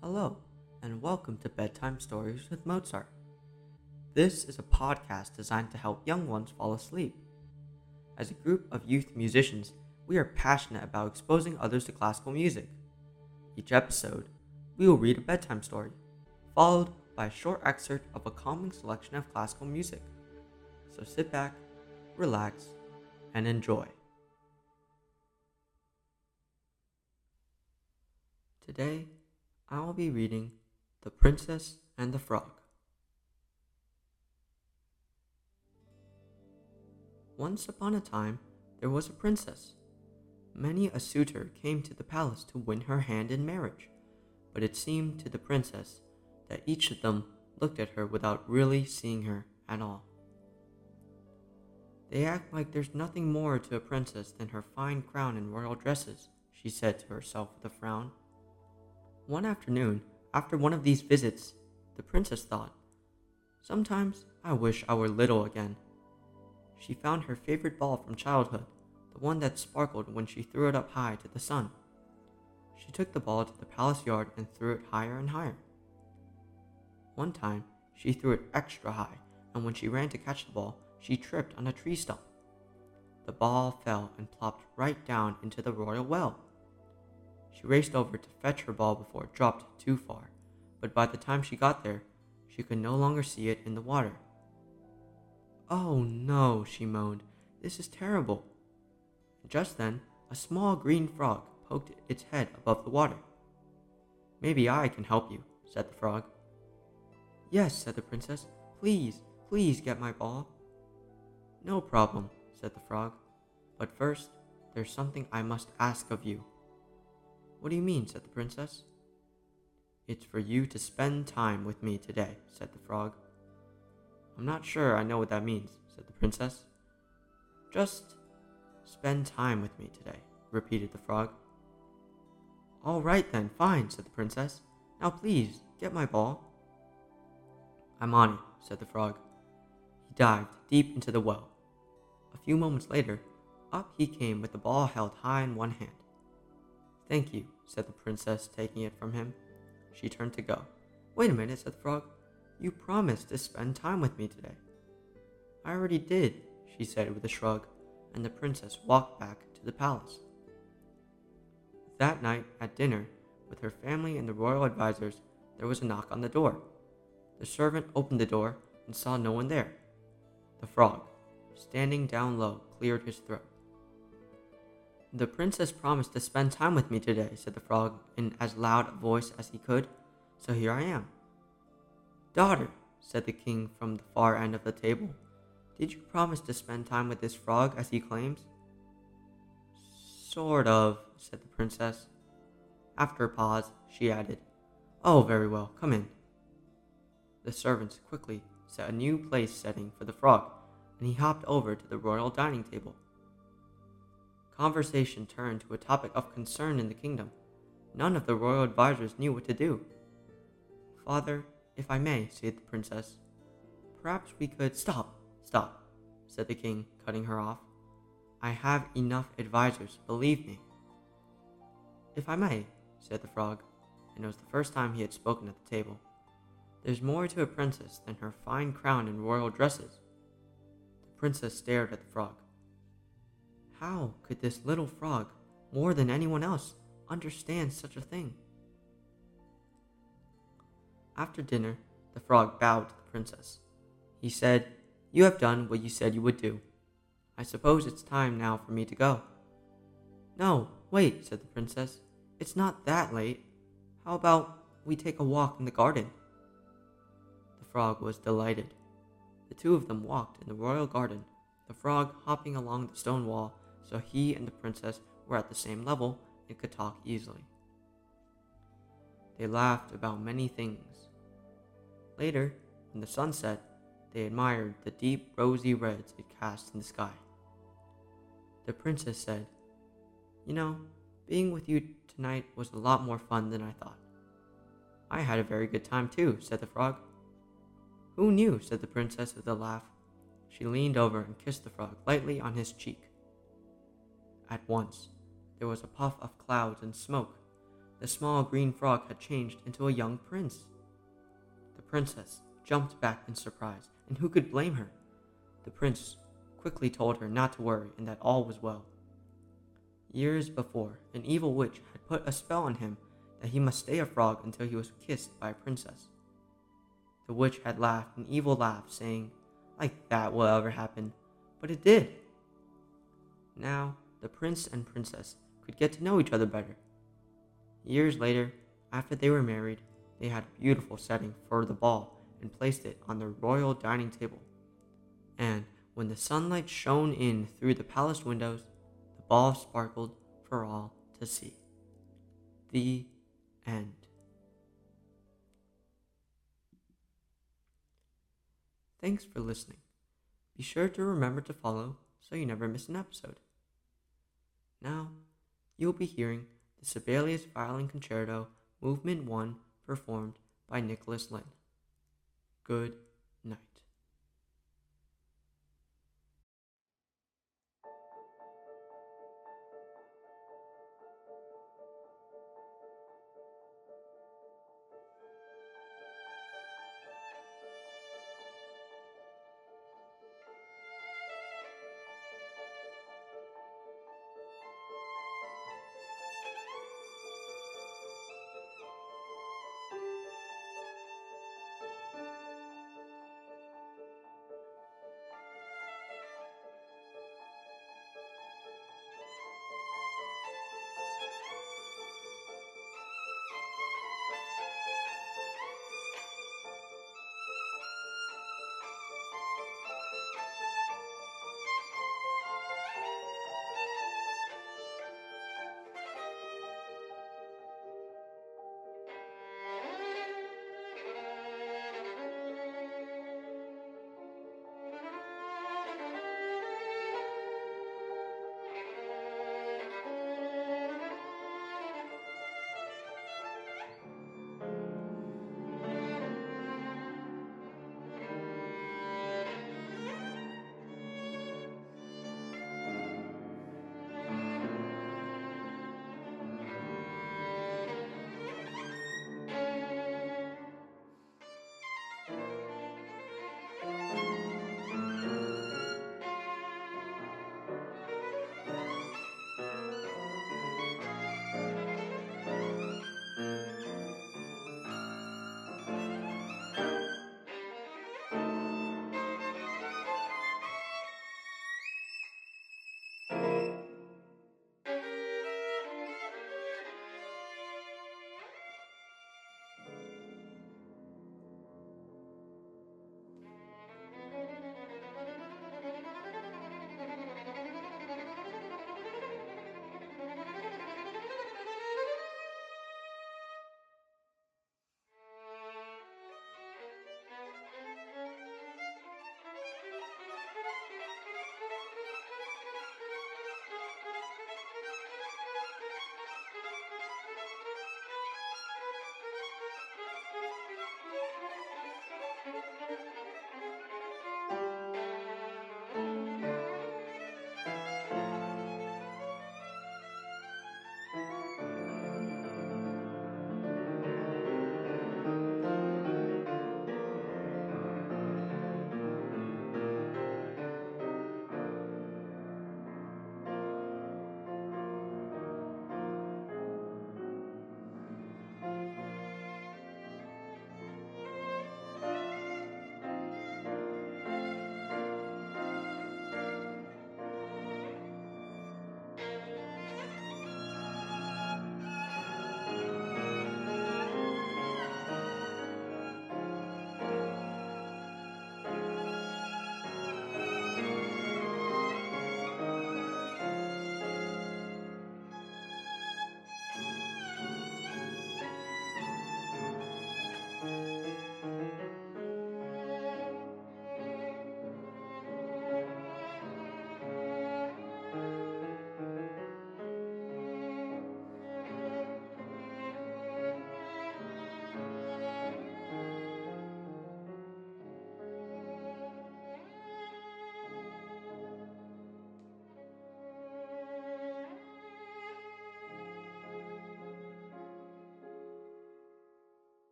Hello, and welcome to Bedtime Stories with Mozart. This is a podcast designed to help young ones fall asleep. As a group of youth musicians, we are passionate about exposing others to classical music. Each episode, we will read a bedtime story, followed by a short excerpt of a calming selection of classical music. So sit back, relax, and enjoy. Today, I will be reading The Princess and the Frog. Once upon a time, there was a princess. Many a suitor came to the palace to win her hand in marriage, but it seemed to the princess that each of them looked at her without really seeing her at all. "They act like there's nothing more to a princess than her fine crown and royal dresses," she said to herself with a frown. One afternoon, after one of these visits, the princess thought, "Sometimes I wish I were little again." She found her favorite ball from childhood, the one that sparkled when she threw it up high to the sun. She took the ball to the palace yard and threw it higher and higher. One time, she threw it extra high, and when she ran to catch the ball, she tripped on a tree stump. The ball fell and plopped right down into the royal well. She raced over to fetch her ball before it dropped too far, but by the time she got there, she could no longer see it in the water. "Oh no," she moaned, "this is terrible." Just then, a small green frog poked its head above the water. "Maybe I can help you," said the frog. "Yes," said the princess, please get my ball." "No problem," said the frog, "but first, there's something I must ask of you." "What do you mean?" said the princess. "It's for you to spend time with me today," said the frog. "I'm not sure I know what that means," said the princess. "Just spend time with me today," repeated the frog. "All right then, fine," said the princess. "Now please, get my ball." "I'm on it," said the frog. He dived deep into the well. A few moments later, up he came with the ball held high in one hand. "Thank you," said the princess, taking it from him. She turned to go. "Wait a minute," said the frog. "You promised to spend time with me today." "I already did," she said with a shrug, and the princess walked back to the palace. That night, at dinner, with her family and the royal advisors, there was a knock on the door. The servant opened the door and saw no one there. The frog, standing down low, cleared his throat. "The princess promised to spend time with me today," said the frog in as loud a voice as he could, "so here I am." "Daughter," said the king from the far end of the table, "did you promise to spend time with this frog as he claims?" "Sort of," said the princess. After a pause, she added, "Oh, very well, come in." The servants quickly set a new place setting for the frog, and he hopped over to the royal dining table. Conversation turned to a topic of concern in the kingdom. None of the royal advisors knew what to do. "Father, if I may," said the princess, "perhaps we could—" Stop, said the king, cutting her off. "I have enough advisors, believe me." "If I may," said the frog, and it was the first time he had spoken at the table, "there's more to a princess than her fine crown and royal dresses." The princess stared at the frog. How could this little frog, more than anyone else, understand such a thing? After dinner, the frog bowed to the princess. He said, "You have done what you said you would do. I suppose it's time now for me to go." "No, wait," said the princess. "It's not that late. How about we take a walk in the garden?" The frog was delighted. The two of them walked in the royal garden, the frog hopping along the stone wall so he and the princess were at the same level and could talk easily. They laughed about many things. Later, when the sun set, they admired the deep rosy reds it cast in the sky. The princess said, "You know, being with you tonight was a lot more fun than I thought." "I had a very good time too," said the frog. "Who knew?" said the princess with a laugh. She leaned over and kissed the frog lightly on his cheek. At once, there was a puff of clouds and smoke. the small green frog had changed into a young prince. The princess jumped back in surprise, and who could blame her? The prince quickly told her not to worry and that all was well. Years before, an evil witch had put a spell on him that he must stay a frog until he was kissed by a princess. The witch had laughed an evil laugh, saying, "Like that will ever happen," but it did. Now, the prince and princess could get to know each other better. Years later, after they were married, they had a beautiful setting for the ball and placed it on the royal dining table. And when the sunlight shone in through the palace windows, the ball sparkled for all to see. The end. Thanks for listening. Be sure to remember to follow so you never miss an episode. Now, you'll be hearing the Sibelius Violin Concerto, Movement 1, performed by Nicholas Lind. Good